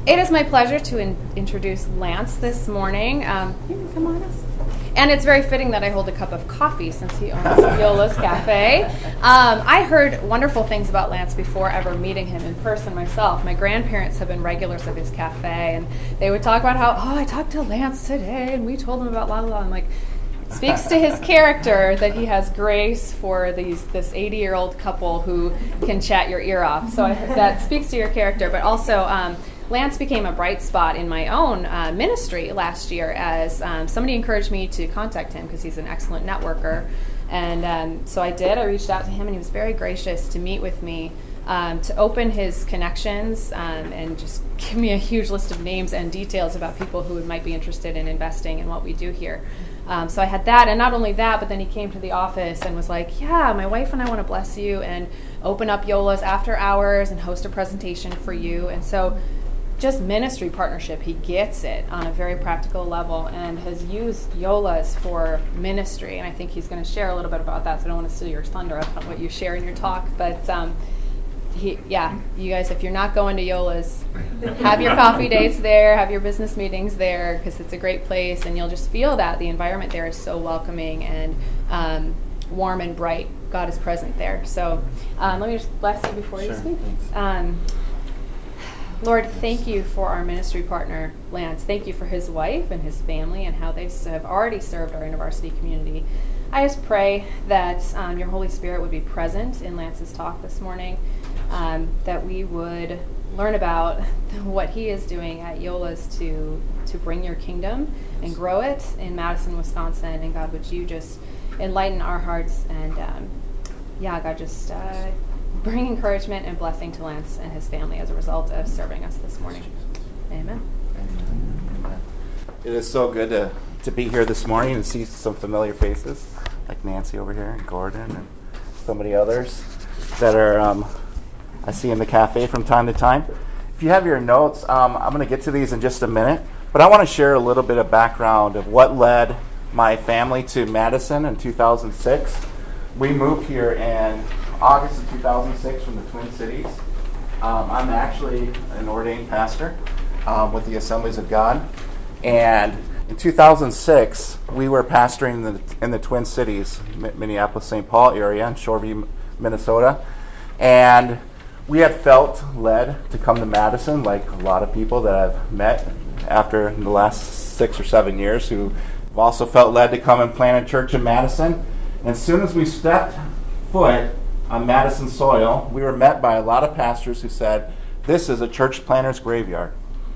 It is my pleasure to introduce Lance this morning. You can come on us. And it's very fitting that I hold a cup of coffee since he owns Yola's Cafe. I heard wonderful things about Lance before ever meeting him in person myself. My grandparents have been regulars of his cafe, and they would talk about how, I talked to Lance today, and we told him about la la la. I'm like, speaks to his character that he has grace for this 80-year-old couple who can chat your ear off. So that speaks to your character. But also, Lance became a bright spot in my own ministry last year as somebody encouraged me to contact him because he's an excellent networker. And so I did. I reached out to him, and he was very gracious to meet with me to open his connections and just give me a huge list of names and details about people who might be interested in investing in what we do here. So I had that, and not only that, but then he came to the office and was like, yeah, my wife and I want to bless you and open up Yola's after hours and host a presentation for you. And so just ministry partnership, he gets it on a very practical level and has used Yola's for ministry. And I think he's going to share a little bit about that, so I don't want to steal your thunder on what you share in your talk. But you guys, if you're not going to Yola's, have your coffee dates there, have your business meetings there, because it's a great place, and you'll just feel that the environment there is so welcoming and warm and bright. God is present there. So let me just bless you before you speak. Lord, thank you for our ministry partner, Lance. Thank you for his wife and his family and how they have already served our InterVarsity community. I just pray that your Holy Spirit would be present in Lance's talk this morning, that we would learn about what he is doing at Yola's to bring your kingdom and grow it in Madison, Wisconsin. And God, would you just enlighten our hearts and, God, just bring encouragement and blessing to Lance and his family as a result of serving us this morning. Amen. It is so good to be here this morning and see some familiar faces like Nancy over here and Gordon and so many others that are I see in the cafe from time to time. If you have your notes, I'm going to get to these in just a minute, but I want to share a little bit of background of what led my family to Madison in 2006. We moved here in August of 2006 from the Twin Cities. I'm actually an ordained pastor with the Assemblies of God. And in 2006, we were pastoring in the Twin Cities, Minneapolis, St. Paul area, in Shoreview, Minnesota. And we had felt led to come to Madison, like a lot of people that I've met after the last 6 or 7 years who have also felt led to come and plant a church in Madison. And as soon as we stepped foot on Madison soil, we were met by a lot of pastors who said, this is a church planter's graveyard.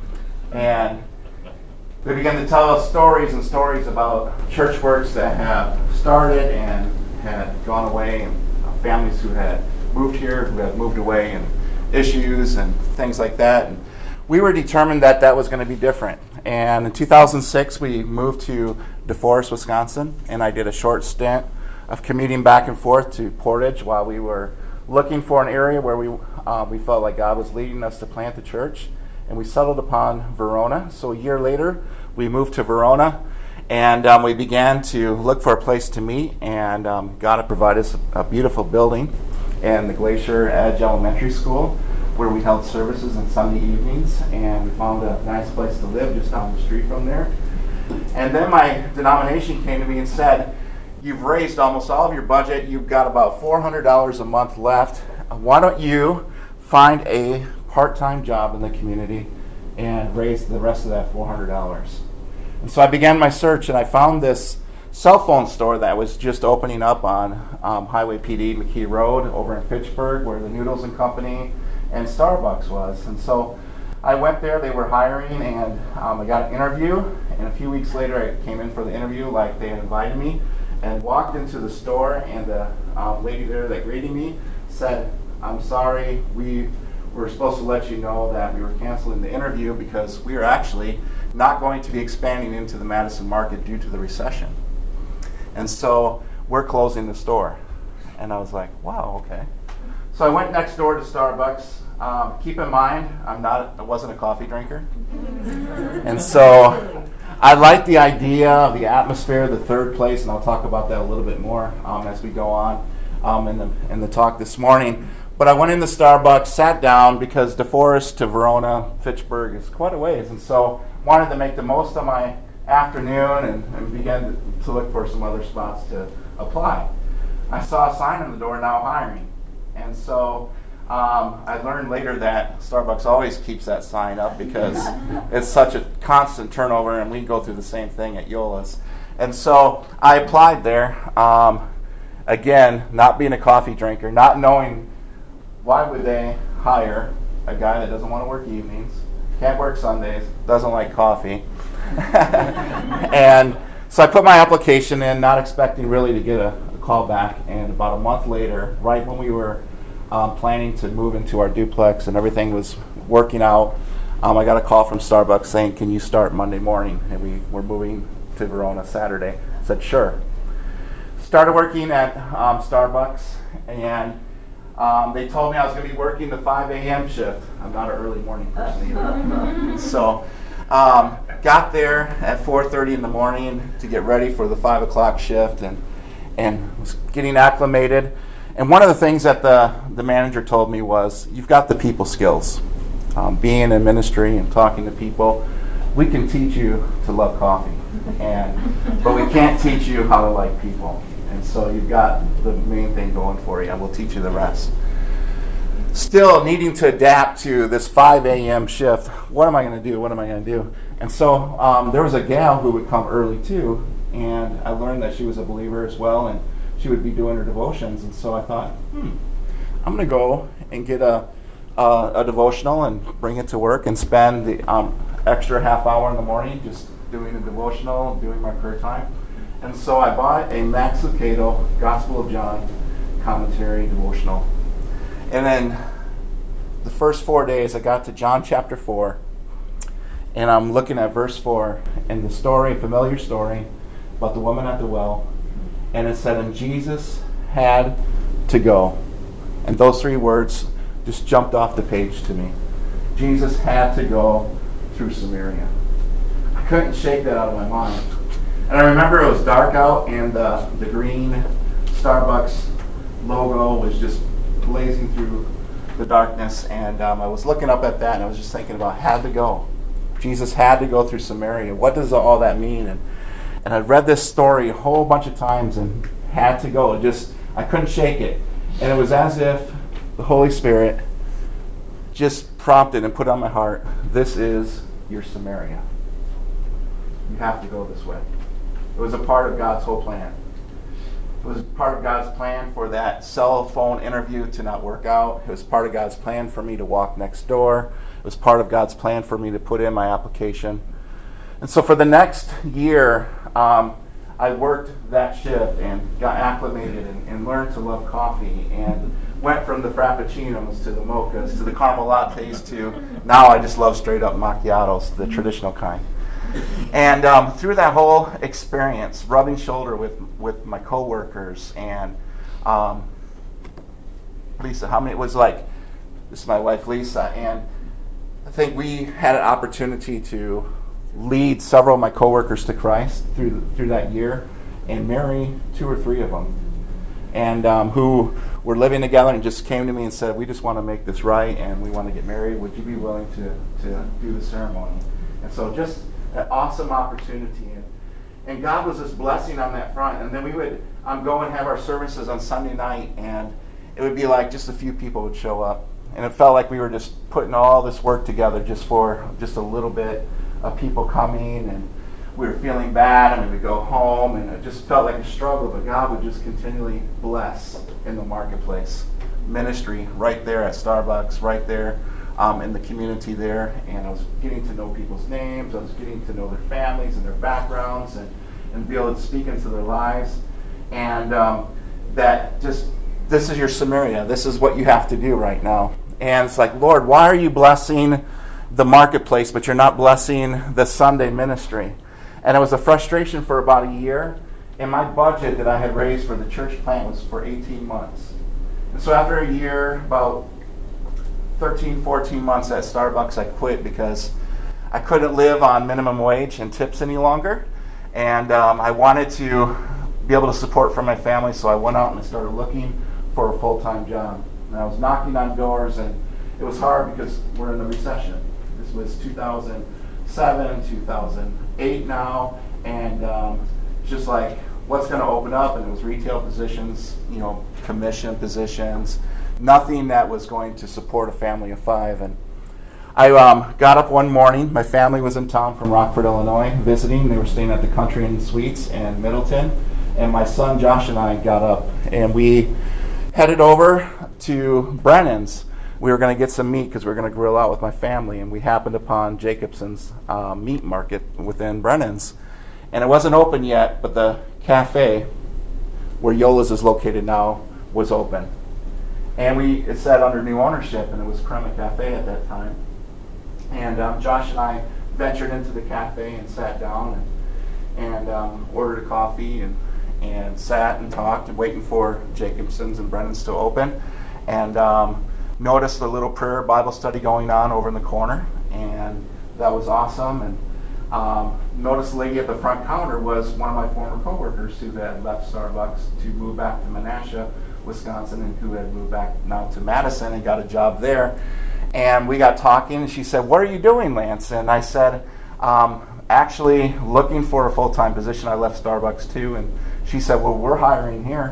And they began to tell us stories and stories about church works that have started and had gone away, and families who had moved here, who had moved away, and issues and things like that. And we were determined that that was going to be different. And in 2006, we moved to DeForest, Wisconsin, and I did a short stint of commuting back and forth to Portage while we were looking for an area where we felt like God was leading us to plant the church. And we settled upon Verona. So a year later, we moved to Verona, and we began to look for a place to meet. And God had provided us a beautiful building in the Glacier Edge Elementary School, where we held services on Sunday evenings. And we found a nice place to live just down the street from there. And then my denomination came to me and said, you've raised almost all of your budget. You've got about $400 a month left. Why don't you find a part-time job in the community and raise the rest of that $400? And so I began my search, and I found this cell phone store that was just opening up on Highway PD McKee Road over in Fitchburg, where the Noodles and Company and Starbucks was. And so I went there. They were hiring, and I got an interview. And a few weeks later, I came in for the interview like they had invited me, and walked into the store, and the lady there that greeted me said, I'm sorry, we were supposed to let you know that we were canceling the interview because we are actually not going to be expanding into the Madison market due to the recession. And so we're closing the store. And I was like, wow, okay. So I went next door to Starbucks. Keep in mind, I wasn't a coffee drinker. And so I like the idea of the atmosphere, the third place, and I'll talk about that a little bit more as we go on in the talk this morning. But I went into Starbucks, sat down, because DeForest to Verona, Fitchburg is quite a ways, and so wanted to make the most of my afternoon and began to look for some other spots to apply. I saw a sign on the door, now hiring. And so I learned later that Starbucks always keeps that sign up because it's such a constant turnover, and we go through the same thing at Eola's. And so I applied there, again, not being a coffee drinker, not knowing why would they hire a guy that doesn't want to work evenings, can't work Sundays, doesn't like coffee. And so I put my application in, not expecting really to get a call back. And about a month later, right when we were planning to move into our duplex and everything was working out, I got a call from Starbucks saying, "Can you start Monday morning?" And we were moving to Verona Saturday. I said, "Sure." Started working at Starbucks, and they told me I was going to be working the 5 a.m. shift. I'm not an early morning person either. So got there at 4:30 in the morning to get ready for the 5 o'clock shift, and was getting acclimated. And one of the things that the manager told me was, "You've got the people skills. Being in ministry and talking to people, we can teach you to love coffee, but we can't teach you how to like people. And so you've got the main thing going for you, and we'll teach you the rest." Still needing to adapt to this 5 a.m. shift. What am I going to do? What am I going to do? And so there was a gal who would come early too, and I learned that she was a believer as well, and she would be doing her devotions. And so I thought, I'm going to go and get a devotional and bring it to work and spend the extra half hour in the morning just doing a devotional, doing my prayer time. And so I bought a Max Lucado Gospel of John commentary devotional. And then the first 4 days, I got to John chapter 4, and I'm looking at verse 4, and the story, familiar story, about the woman at the well, and it said, "And Jesus had to go." And those 3 words just jumped off the page to me. Jesus had to go through Samaria. I couldn't shake that out of my mind. And I remember it was dark out, and the green Starbucks logo was just blazing through the darkness, and I was looking up at that, and I was just thinking about had to go. Jesus had to go through Samaria. What does all that mean? And I read this story a whole bunch of times and had to go. I couldn't shake it. And it was as if the Holy Spirit just prompted and put on my heart, this is your Samaria. You have to go this way. It was a part of God's whole plan. It was part of God's plan for that cell phone interview to not work out. It was part of God's plan for me to walk next door. It was part of God's plan for me to put in my application. And so for the next year, I worked that shift and got acclimated and learned to love coffee, and went from the frappuccinos to the mochas to the caramel lattes to now I just love straight up macchiatos, the traditional kind. And through that whole experience, rubbing shoulder with my coworkers and Lisa, it was like, this is my wife Lisa, and I think we had an opportunity to lead several of my coworkers to Christ through that year, and marry 2 or 3 of them, and who were living together and just came to me and said, "We just want to make this right, and we want to get married. Would you be willing to do the ceremony?" And so just an awesome opportunity, and God was just blessing on that front. And then we would go and have our services on Sunday night, and it would be like just a few people would show up, and it felt like we were just putting all this work together just for just a little bit of people coming, and we were feeling bad, and we would go home, and it just felt like a struggle, but God would just continually bless in the marketplace. Ministry right there at Starbucks, right there in the community there, and I was getting to know people's names, I was getting to know their families and their backgrounds, and be able to speak into their lives, and this is your Samaria, this is what you have to do right now. And it's like, Lord, why are you blessing the marketplace, but you're not blessing the Sunday ministry? And it was a frustration for about a year, and my budget that I had raised for the church plant was for 18 months. And so after a year, about 13, 14 months at Starbucks, I quit because I couldn't live on minimum wage and tips any longer, and I wanted to be able to support for my family, so I went out and I started looking for a full-time job. And I was knocking on doors, and it was hard because we're in the recession. This was 2007, 2008 now, and just like, what's going to open up? And it was retail positions, commission positions, nothing that was going to support a family of 5. And I got up one morning. My family was in town from Rockford, Illinois, visiting. They were staying at the Country Inn Suites in Middleton. And my son Josh and I got up, and we headed over to Brennan's. We were going to get some meat because we were going to grill out with my family, and we happened upon Jacobson's meat market within Brennan's. And it wasn't open yet, but the cafe where Yola's is located now was open. And it sat under new ownership, and it was Crema Cafe at that time. And Josh and I ventured into the cafe and sat down and ordered a coffee and sat and talked and waiting for Jacobson's and Brennan's to open. And noticed a little prayer Bible study going on over in the corner, and that was awesome. And noticed the lady at the front counter was one of my former coworkers who had left Starbucks to move back to Menasha, Wisconsin, and who had moved back now to Madison and got a job there. And we got talking, and she said, "What are you doing, Lance?" And I said, "Actually looking for a full-time position. I left Starbucks too." And she said, "Well, we're hiring here."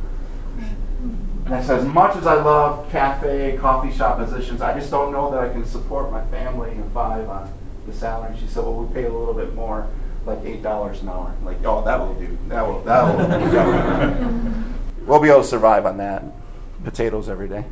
And I said, "As much as I love cafe, coffee shop positions, I just don't know that I can support my family of 5 on the salary." She said, "Well, we pay a little bit more, like $8 an hour." I'm like, "Oh, that will do. That will. We'll be able to survive on that. Potatoes every day."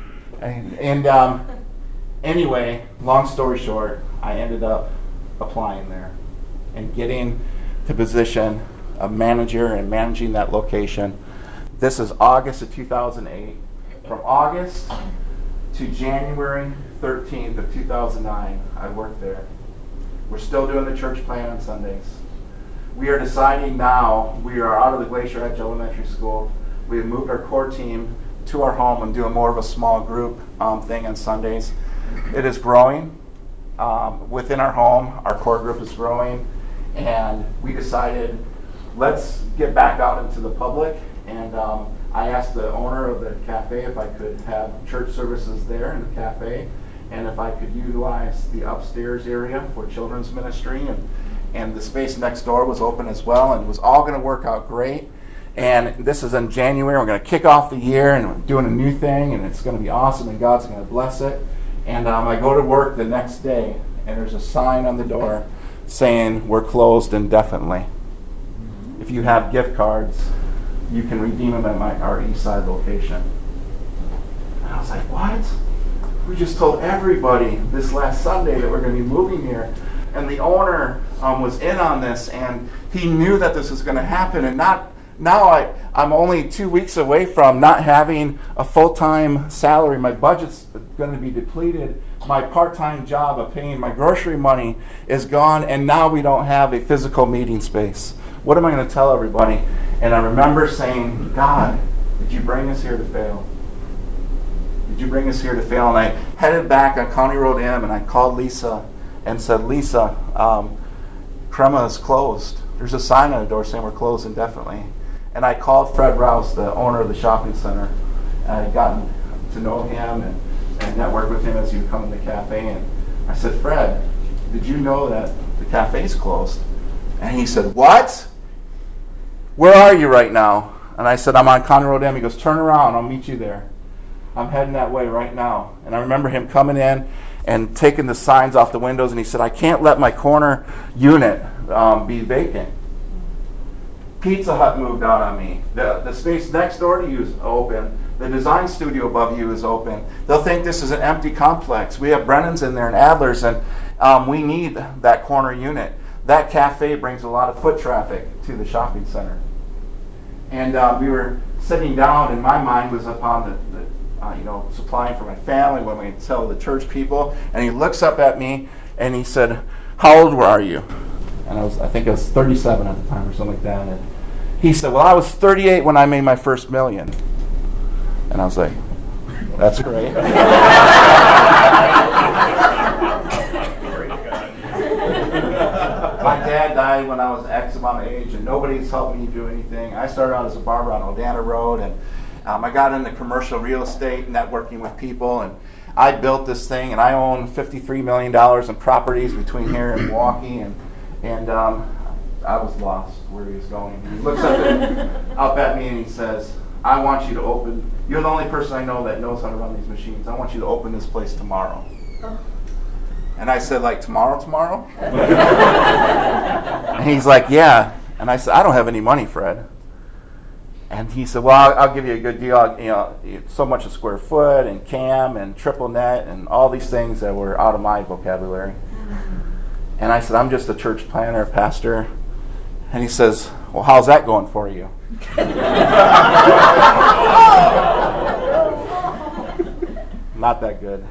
And anyway, long story short, I ended up applying there and getting to position of manager and managing that location. This is August of 2008. From August to January 13th of 2009, I worked there. We're still doing the church plan on Sundays. We are deciding now, we are out of the Glacier Edge Elementary School. We have moved our core team to our home and doing more of a small group thing on Sundays. It is growing. Within our home, our core group is growing, and we decided, let's get back out into the public. And I asked the owner of the cafe if I could have church services there in the cafe, and if I could utilize the upstairs area for children's ministry, and the space next door was open as well, and it was all going to work out great. And this is in January. We're going to kick off the year, and we're doing a new thing, and it's going to be awesome, and God's going to bless it. And I go to work the next day, and there's a sign on the door saying, "We're closed indefinitely. If you have gift cards, you can redeem them at our East Side location." And I was like, "What? We just told everybody this last Sunday that we're going to be moving here." And the owner was in on this, and he knew that this was going to happen. And now I'm only 2 weeks away from not having a full-time salary. My budget's going to be depleted. My part-time job of paying my grocery money is gone, and now we don't have a physical meeting space. What am I going to tell everybody? And I remember saying, "God, did you bring us here to fail? Did you bring us here to fail?" And I headed back on County Road M, and I called Lisa and said, "Lisa, Crema is closed. There's a sign on the door saying we're closed indefinitely." And I called Fred Rouse, the owner of the shopping center, and I had gotten to know him and network with him as he would come in the cafe. And I said, "Fred, did you know that the cafe's closed?" And he said, "What? Where are you right now?" And I said, "I'm on County Road M." He goes, "Turn around, I'll meet you there. I'm heading that way right now." And I remember him coming in and taking the signs off the windows, and he said, "I can't let my corner unit be vacant. Pizza Hut moved out on me. The space next door to you is open. The design studio above you is open. They'll think this is an empty complex. We have Brennan's in there and Adler's, and we need that corner unit. That cafe brings a lot of foot traffic to the shopping center." And we were sitting down, and my mind was upon the supplying for my family, when we tell the church people. And he looks up at me, and he said, "How old are you?" And I think I was 37 at the time or something like that. And he said, "Well, I was 38 when I made my first million." And I was like, "That's great." My dad died when I was X amount of age, and nobody's helped me do anything. I started out as a barber on Odana Road, I got into commercial real estate, networking with people, and I built this thing, and I own $53 million in properties between here and Milwaukee, and I was lost where he was going. And he looks up at me and he says, I want you to open, you're the only person I know that knows how to run these machines. I want you to open this place tomorrow. Oh. And I said, like, tomorrow? And he's like, yeah. And I said, I don't have any money, Fred. And he said, well, I'll give you a good deal. So much a square foot, and CAM, and triple net, and all these things that were out of my vocabulary. And I said, I'm just a church planner, pastor. And he says, well, how's that going for you? Not that good.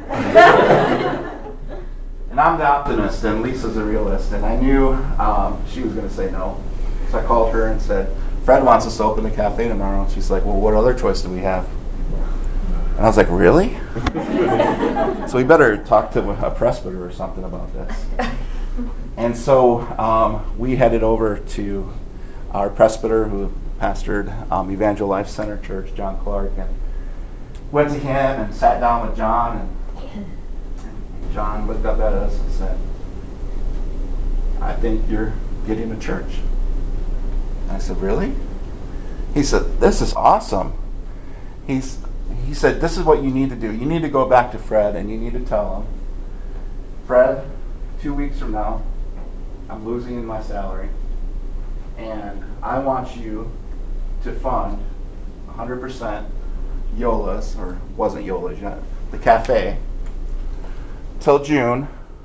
And I'm the optimist, and Lisa's a realist. And I knew she was going to say no. So I called her and said, Fred wants us to open the cafe tomorrow. And she's like, well, what other choice do we have? And I was like, really? So we better talk to a presbyter or something about this. And so we headed over to our presbyter who pastored Evangel Life Center Church, John Clark, and went to him and sat down with John. And John looked up at us and said, I think you're getting a church. And I said, really? He said, this is awesome. He said, this is what you need to do. You need to go back to Fred and you need to tell him, Fred, 2 weeks from now, I'm losing my salary, and I want you to fund 100% Yola's, or wasn't Yola's yet, the cafe, till June,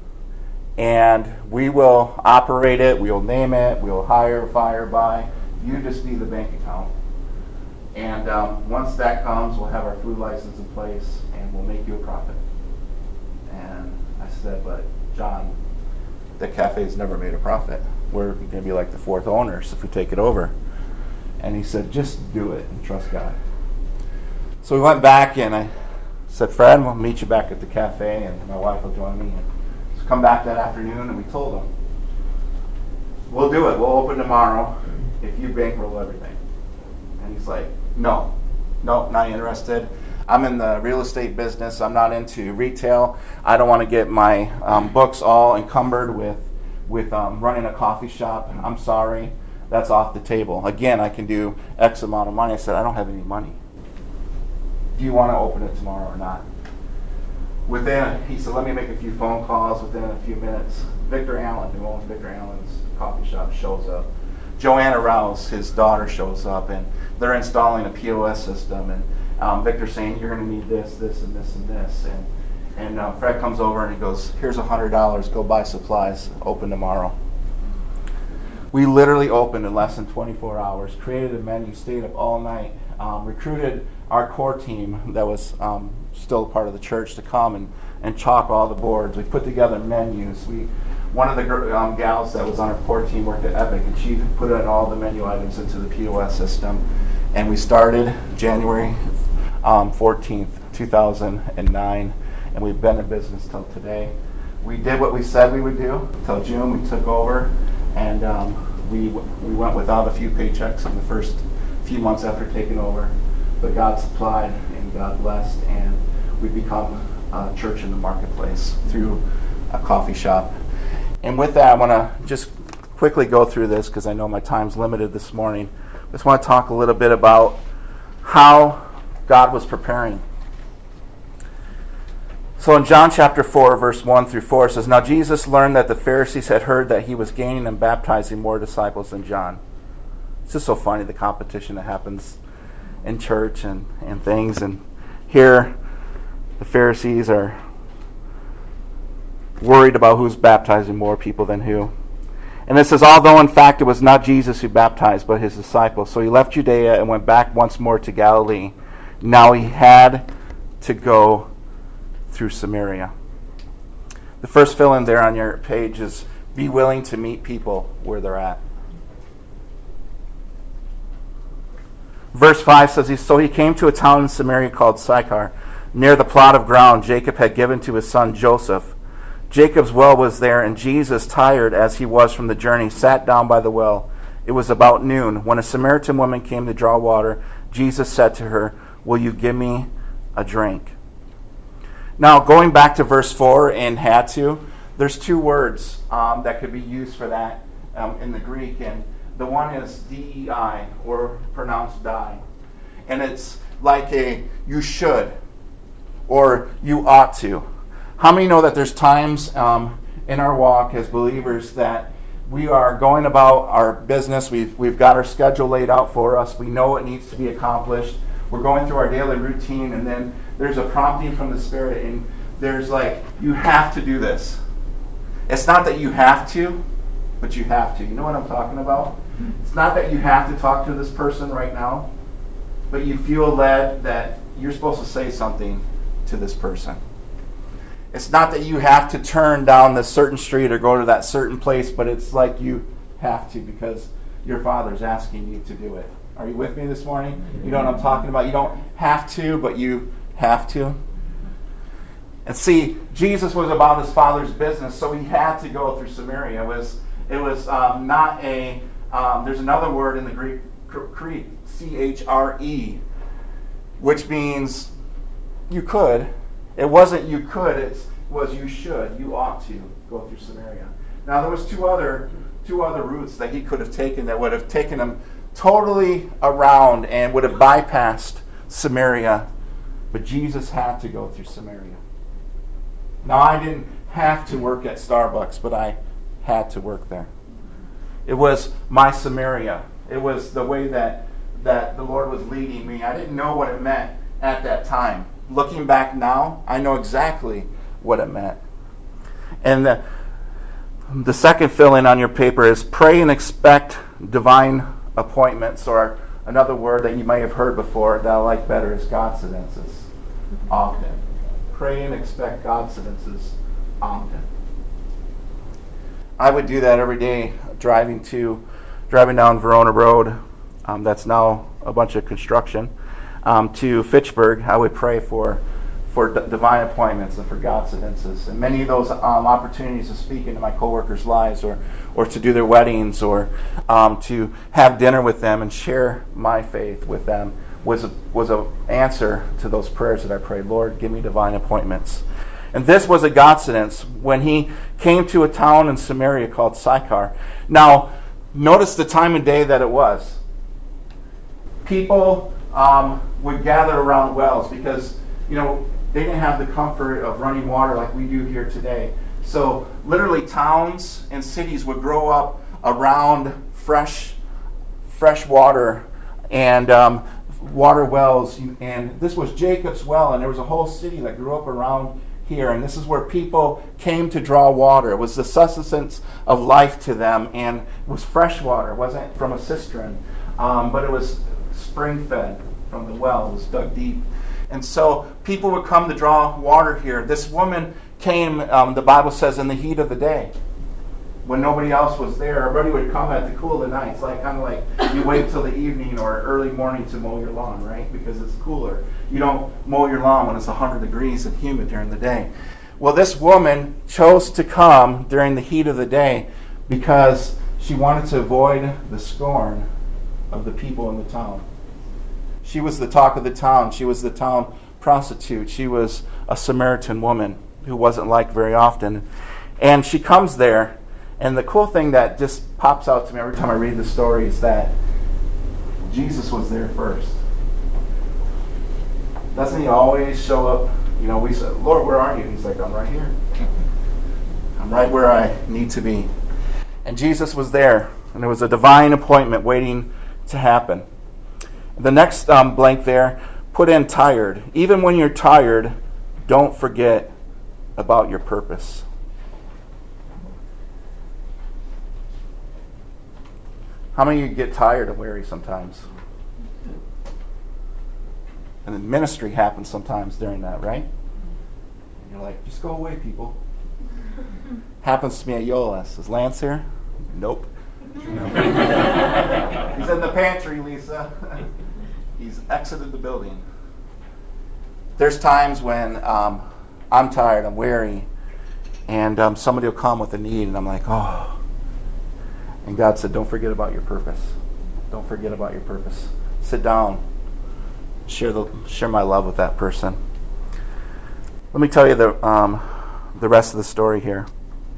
and we will operate it, we will name it, we will hire, fire, buy. You just need the bank account. And once that comes, we'll have our food license in place, and we'll make you a profit. And I said, but John, the cafe's never made a profit. We're going to be like the fourth owners if we take it over. And he said, just do it and trust God. So we went back, and I said, Fred, we'll meet you back at the cafe, and my wife will join me. And so come back that afternoon, and we told him, we'll do it. We'll open tomorrow if you bankroll everything. And he's like, no, not interested. I'm in the real estate business. I'm not into retail. I don't want to get my books all encumbered with running a coffee shop. I'm sorry. That's off the table. Again, I can do X amount of money. I said, I don't have any money. Do you want to open it tomorrow or not? He said, let me make a few phone calls. Within a few minutes, Victor Allen, who owns Victor Allen's coffee shop, shows up. Joanna Rouse, his daughter, shows up, and they're installing a POS system. And Victor's saying, you're going to need this, this, and this, and this. And Fred comes over and he goes, here's $100. Go buy supplies. Open tomorrow. We literally opened in less than 24 hours, created a menu, stayed up all night, recruited our core team that was still part of the church to come and chalk all the boards. We put together menus. One of the gals that was on our core team worked at Epic, and she put in all the menu items into the POS system. And we started January 14th, 2009, and we've been in business till today. We did what we said we would do till June. We took over, and we went without a few paychecks in the first few months after taking over. But God supplied and God blessed, and we've become a church in the marketplace through a coffee shop. And with that, I want to just quickly go through this because I know my time's limited this morning. I just want to talk a little bit about how God was preparing. So in John chapter 4, verse 1 through 4, it says, now Jesus learned that the Pharisees had heard that he was gaining and baptizing more disciples than John. It's just so funny, the competition that happens in church and things. And here, the Pharisees are worried about who's baptizing more people than who. And it says, although in fact it was not Jesus who baptized, but his disciples. So he left Judea and went back once more to Galilee. Now he had to go through Samaria. The first fill in there on your page is be willing to meet people where they're at. Verse 5 says, so he came to a town in Samaria called Sychar, near the plot of ground Jacob had given to his son Joseph. Jacob's well was there, and Jesus, tired as he was from the journey, sat down by the well. It was about noon. When a Samaritan woman came to draw water, Jesus said to her, will you give me a drink? Now, going back to verse 4 and had to, there's two words that could be used for that in the Greek. And the one is dei, or pronounced die. And it's like a you should, or you ought to. How many know that there's times in our walk as believers that we are going about our business, we've got our schedule laid out for us, we know it needs to be accomplished, we're going through our daily routine, and then there's a prompting from the Spirit, and there's like, you have to do this. It's not that you have to, but you have to. You know what I'm talking about? It's not that you have to talk to this person right now, but you feel led that you're supposed to say something to this person. It's not that you have to turn down this certain street or go to that certain place, but it's like you have to because your Father's asking you to do it. Are you with me this morning? You know what I'm talking about? You don't have to, but you have to. And see, Jesus was about his Father's business, so he had to go through Samaria. It was not a, there's another word in the Greek, C-H-R-E, which means you could. It wasn't you could, it was you should. You ought to go through Samaria. Now there was two other routes that he could have taken that would have taken him totally around and would have bypassed Samaria. But Jesus had to go through Samaria. Now I didn't have to work at Starbucks, but I had to work there. It was my Samaria. It was the way that the Lord was leading me. I didn't know what it meant at that time. Looking back now, I know exactly what it meant. And the second fill-in on your paper is pray and expect divine appointments, or another word that you may have heard before that I like better is Godsidences. Often. Pray and expect Godsidences often. I would do that every day driving down Verona Road. That's now a bunch of construction. To Fitchburg, I would pray for divine appointments and for Godsidences. And many of those opportunities to speak into my coworkers' lives, or to do their weddings, or to have dinner with them and share my faith with them was an answer to those prayers that I prayed. Lord, give me divine appointments. And this was a Godsidence when he came to a town in Samaria called Sychar. Now, notice the time of day that it was. People would gather around wells because, they didn't have the comfort of running water like we do here today. So literally towns and cities would grow up around fresh water and water wells. And this was Jacob's well, and there was a whole city that grew up around here. And this is where people came to draw water. It was the sustenance of life to them, and it was fresh water. It wasn't from a cistern, but it was spring-fed from the well. It was dug deep. And so people would come to draw water here. This woman came, the Bible says, in the heat of the day. When nobody else was there, everybody would come at the cool of the night. It's kind of like you wait till the evening or early morning to mow your lawn, right? Because it's cooler. You don't mow your lawn when it's 100 degrees and humid during the day. Well, this woman chose to come during the heat of the day because she wanted to avoid the scorn of the people in the town. She was the talk of the town. She was the town prostitute. She was a Samaritan woman who wasn't liked very often. And she comes there, and the cool thing that just pops out to me every time I read the story is that Jesus was there first. Doesn't he always show up? We say, Lord, where are you? He's like, I'm right here. I'm right where I need to be. And Jesus was there, and there was a divine appointment waiting to happen. The next blank there, put in tired. Even when you're tired, don't forget about your purpose. How many of you get tired and weary sometimes? And the ministry happens sometimes during that, right? And you're like, just go away, people. Happens to me at Yolas. Is Lance here? Nope. He's in the pantry, Lisa. He's exited the building. There's times when I'm tired, I'm weary, and somebody will come with a need, and I'm like, oh. And God said, don't forget about your purpose. Don't forget about your purpose. Sit down. share my love with that person. Let me tell you the rest of the story here.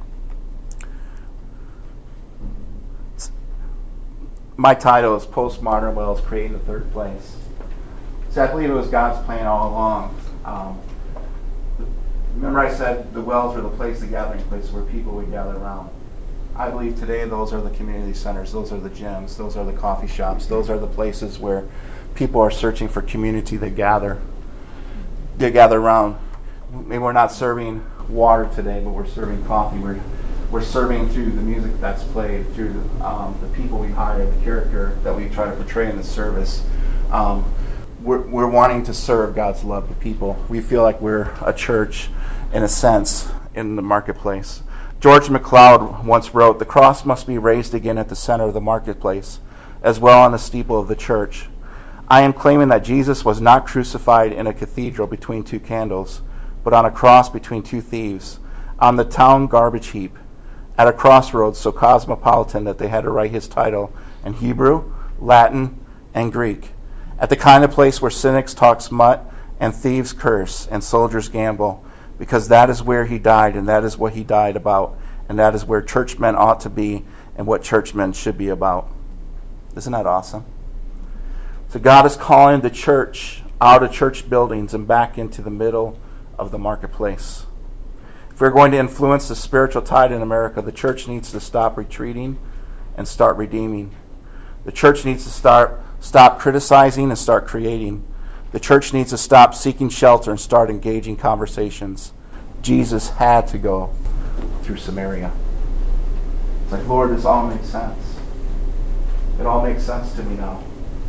My title is Postmodern Wells Creating the Third Place. So I believe it was God's plan all along. Remember I said the wells are the place, the gathering place where people would gather around. I believe today those are the community centers, those are the gyms, those are the coffee shops, those are the places where people are searching for community to gather. They gather around. Maybe we're not serving water today, but we're serving coffee. We're serving through the music that's played, through the people we hire, the character that we try to portray in the service. We're wanting to serve God's love to people. We feel like we're a church, in a sense, in the marketplace. George MacLeod once wrote, "The cross must be raised again at the center of the marketplace, as well on the steeple of the church. I am claiming that Jesus was not crucified in a cathedral between two candles, but on a cross between two thieves, on the town garbage heap, at a crossroads so cosmopolitan that they had to write his title in Hebrew, Latin, and Greek, at the kind of place where cynics talk smut and thieves curse and soldiers gamble, because that is where he died and that is what he died about, and that is where churchmen ought to be and what churchmen should be about." Isn't that awesome? So God is calling the church out of church buildings and back into the middle of the marketplace. If we're going to influence the spiritual tide in America, the church needs to stop retreating and start redeeming. The church needs to stop criticizing and start creating. The church needs to stop seeking shelter and start engaging conversations. Jesus had to go through Samaria. It's like, Lord, this all makes sense. It all makes sense to me now.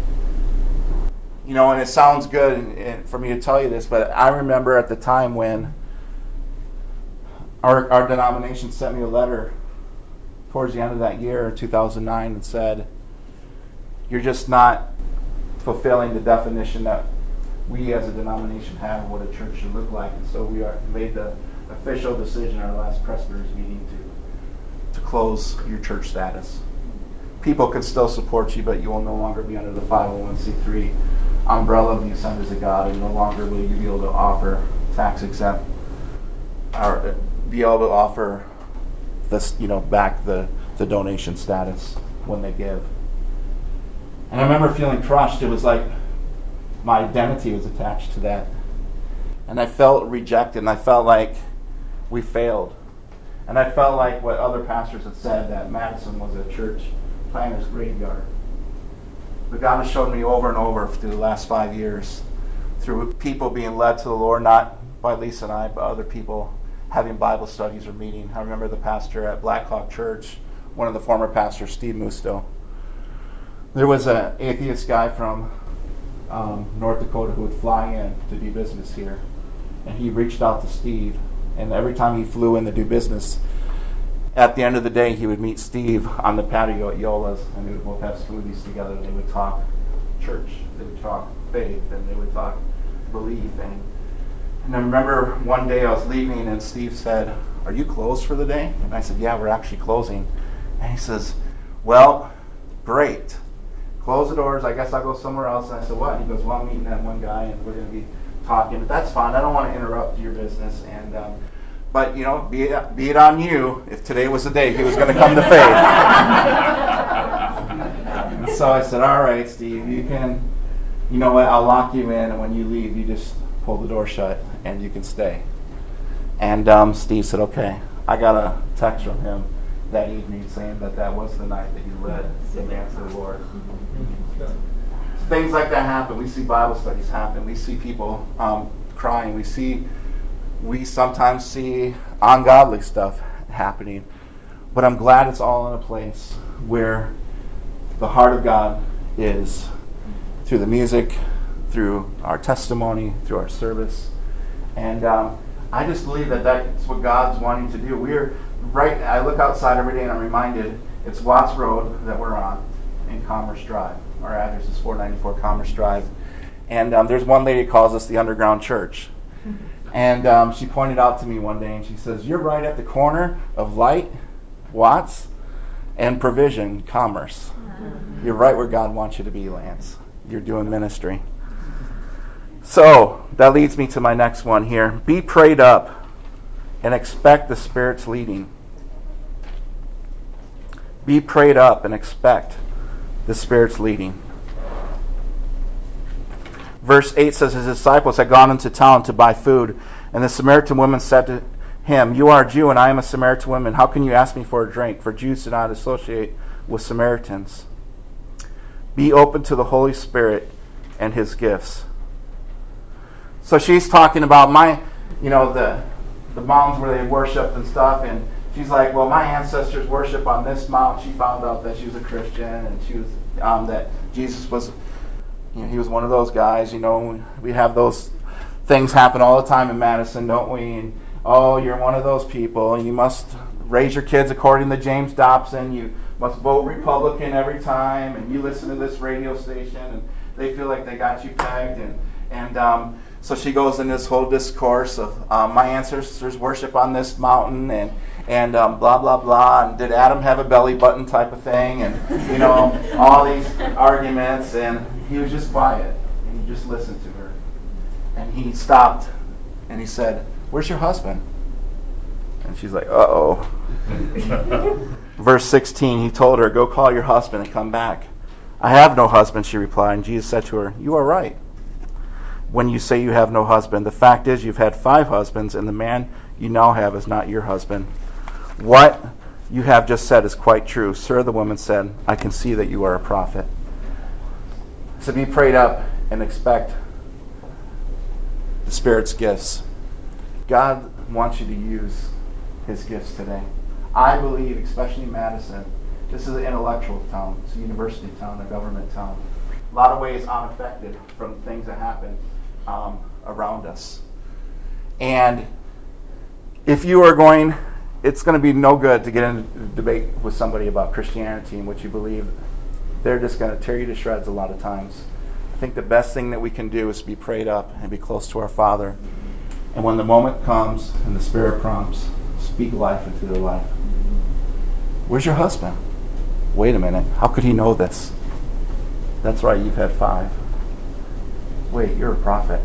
And it sounds good for me to tell you this, but I remember at the time when our denomination sent me a letter towards the end of that year, 2009, and said, "You're just not fulfilling the definition that we as a denomination have of what a church should look like." And so we made the official decision at our last presbyter's meeting to close your church status. People can still support you, but you will no longer be under the 501c3 umbrella of the Assemblies of God, and no longer will you be able to offer tax exempt or be able to offer this, back the donation status when they give. And I remember feeling crushed. It was like my identity was attached to that. And I felt rejected, and I felt like we failed. And I felt like what other pastors had said, that Madison was a church planter's graveyard. But God has shown me over and over through the last 5 years, through people being led to the Lord, not by Lisa and I, but other people having Bible studies or meeting. I remember the pastor at Blackhawk Church, one of the former pastors, Steve Musto. There was an atheist guy from North Dakota who would fly in to do business here. And he reached out to Steve. And every time he flew in to do business, at the end of the day, he would meet Steve on the patio at Yola's, and they would both have smoothies together, and they would talk church, they would talk faith, and they would talk belief. And I remember one day I was leaving, and Steve said, "Are you closed for the day?" And I said, "Yeah, we're actually closing." And he says, "Well, great. Close the doors. I guess I'll go somewhere else." And I said, "What?" And he goes, "Well, I'm meeting that one guy, and we're going to be talking. But that's fine. I don't want to interrupt your business. But, be it on you if today was the day he was going to come to faith." And so I said, "All right, Steve, you can, you know what, I'll lock you in, and when you leave, you just pull the door shut, and you can stay." And Steve said, "Okay." I got a text from him that evening saying that was the night that he led the man to the Lord. Things like that happen. We see Bible studies happen. We see people crying. We sometimes see ungodly stuff happening. But I'm glad it's all in a place where the heart of God is, through the music, through our testimony, through our service. And I just believe that that's what God's wanting to do. I look outside every day and I'm reminded it's Watts Road that we're on in Commerce Drive. Our address is 494 Commerce Drive. And there's one lady who calls us the Underground Church. And she pointed out to me one day and she says, "You're right at the corner of Light, Watts, and Provision, Commerce. You're right where God wants you to be, Lance. You're doing ministry." So that leads me to my next one here. Be prayed up and expect the Spirit's leading. Be prayed up and expect the Spirit's leading. Verse 8 says, his disciples had gone into town to buy food, and the Samaritan woman said to him, you are a Jew, and I am a Samaritan woman. How can you ask me for a drink? For Jews do not associate with Samaritans. Be open to the Holy Spirit and his gifts. So she's talking about the mountains where they worshiped and stuff, and she's like, well, my ancestors worship on this mountain. She found out that she was a Christian, and she was that Jesus was, he was one of those guys. We have those things happen all the time in Madison, don't we? And, oh, you're one of those people, and you must raise your kids according to James Dobson. You must vote Republican every time, and you listen to this radio station, and they feel like they got you pegged, and so she goes in this whole discourse of my ancestors worship on this mountain, and blah blah blah, and did Adam have a belly button type of thing, and all these arguments, and he was just quiet, and he just listened to her, and he stopped, and he said, "Where's your husband?" And she's like, "Uh-oh." Verse 16, he told her, "Go call your husband and come back." "I have no husband," she replied, and Jesus said to her, "You are right when you say you have no husband. The fact is you've had 5 husbands, and the man you now have is not your husband. What you have just said is quite true." "Sir," the woman said, "I can see that you are a prophet." So be prayed up and expect the Spirit's gifts. God wants you to use his gifts today. I believe, especially in Madison, this is an intellectual town. It's a university town, a government town. A lot of ways unaffected from things that happen around us. And if you are going, it's going to be no good to get into a debate with somebody about Christianity and what you believe. They're just going to tear you to shreds a lot of times. I think the best thing that we can do is be prayed up and be close to our Father. And when the moment comes and the Spirit prompts, speak life into their life. "Where's your husband?" "Wait a minute. How could he know this?" "That's right, you've had 5. "Wait, you're a prophet."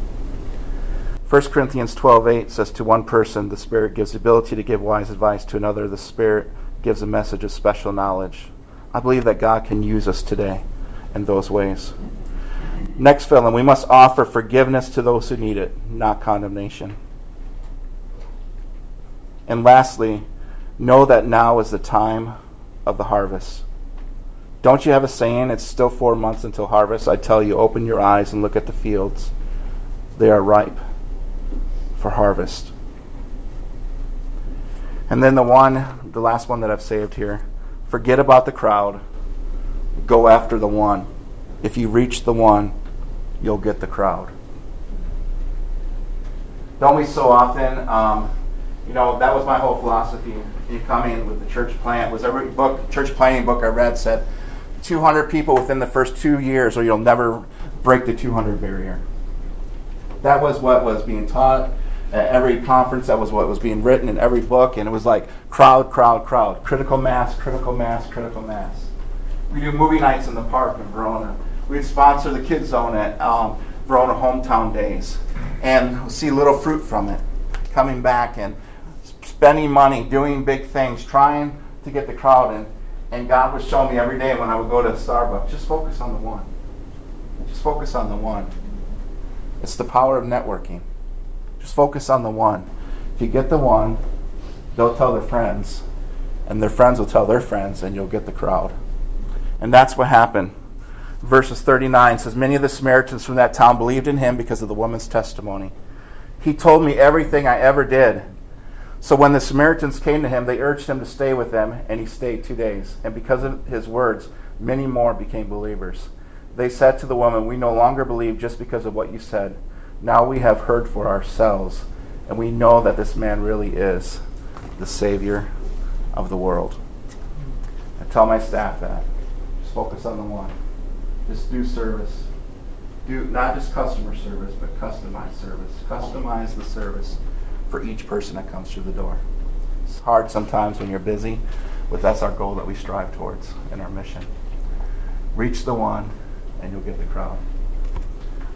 1 Corinthians 12:8 says, "To one person the Spirit gives the ability to give wise advice. To another the Spirit gives a message of special knowledge." I believe that God can use us today in those ways. Next fill-in, we must offer forgiveness to those who need it, not condemnation. And lastly, know that now is the time of the harvest. Don't you have a saying, it's still 4 months until harvest? I tell you, open your eyes and look at the fields. They are ripe for harvest. And then the last one that I've saved here. Forget about the crowd. Go after the one. If you reach the one, you'll get the crowd. Don't we so often, that was my whole philosophy in coming with the church plant, was every church planting book I read said 200 people within the first 2 years or you'll never break the 200 barrier. That was what was being taught at every conference. That was what was being written in every book, and it was like crowd, crowd, crowd. Critical mass, critical mass, critical mass. We do movie nights in the park in Verona. We'd sponsor the Kids Zone at Verona Hometown Days, and see little fruit from it. Coming back and spending money, doing big things, trying to get the crowd in. And God would show me every day when I would go to Starbucks, just focus on the one. Just focus on the one. It's the power of networking. Just focus on the one. If you get the one, they'll tell their friends, and their friends will tell their friends, and you'll get the crowd. And that's what happened. Verses 39 says, "Many of the Samaritans from that town believed in him because of the woman's testimony. He told me everything I ever did." So when the Samaritans came to him, they urged him to stay with them, and he stayed 2 days. And because of his words, many more became believers. They said to the woman, "We no longer believe just because of what you said. Now we have heard for ourselves, and we know that this man really is the Savior of the world." I tell my staff that. Just focus on the one. Just do service. Do not just customer service, but customized service. Customize the service for each person that comes through the door. It's hard sometimes when you're busy, but that's our goal that we strive towards in our mission. Reach the one, and you'll get the crowd.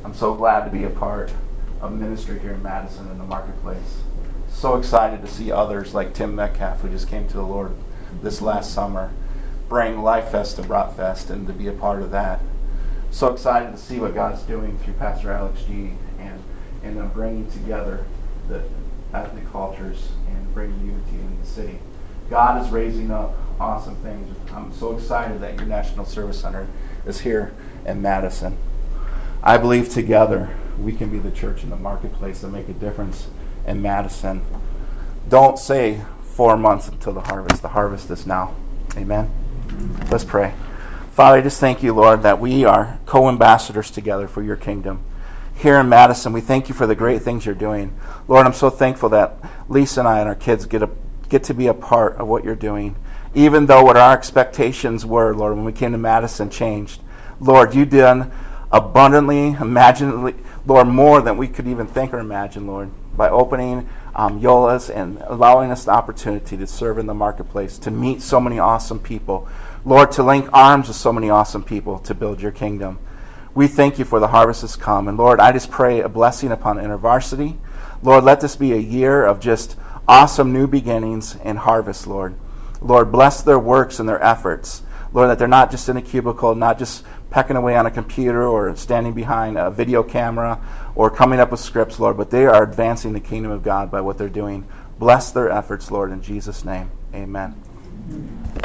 I'm so glad to be a part of ministry here in Madison in the marketplace. So excited to see others like Tim Metcalf, who just came to the Lord this last summer, bring Life Fest to Bratfest and to be a part of that. So excited to see what God's doing through Pastor Alex G. and bringing together the ethnic cultures and bringing unity in the city. God is raising up awesome things. I'm so excited that your National Service Center is here in Madison. I believe together we can be the church in the marketplace and make a difference in Madison. Don't say 4 months until the harvest. The harvest is now. Amen. Let's pray. Father, I just thank you, Lord, that we are co-ambassadors together for your kingdom. Here in Madison, we thank you for the great things you're doing. Lord, I'm so thankful that Lisa and I and our kids get to be a part of what you're doing. Even though what our expectations were, Lord, when we came to Madison changed. Lord, you did abundantly, imaginably, Lord, more than we could even think or imagine, Lord, by opening Yola's and allowing us the opportunity to serve in the marketplace, to meet so many awesome people. Lord, to link arms with so many awesome people to build your kingdom. We thank you for the harvest has come. And Lord, I just pray a blessing upon InterVarsity. Lord, let this be a year of just awesome new beginnings and harvest, Lord. Lord, bless their works and their efforts. Lord, that they're not just in a cubicle, not just pecking away on a computer or standing behind a video camera or coming up with scripts, Lord, but they are advancing the kingdom of God by what they're doing. Bless their efforts, Lord, in Jesus' name. Amen.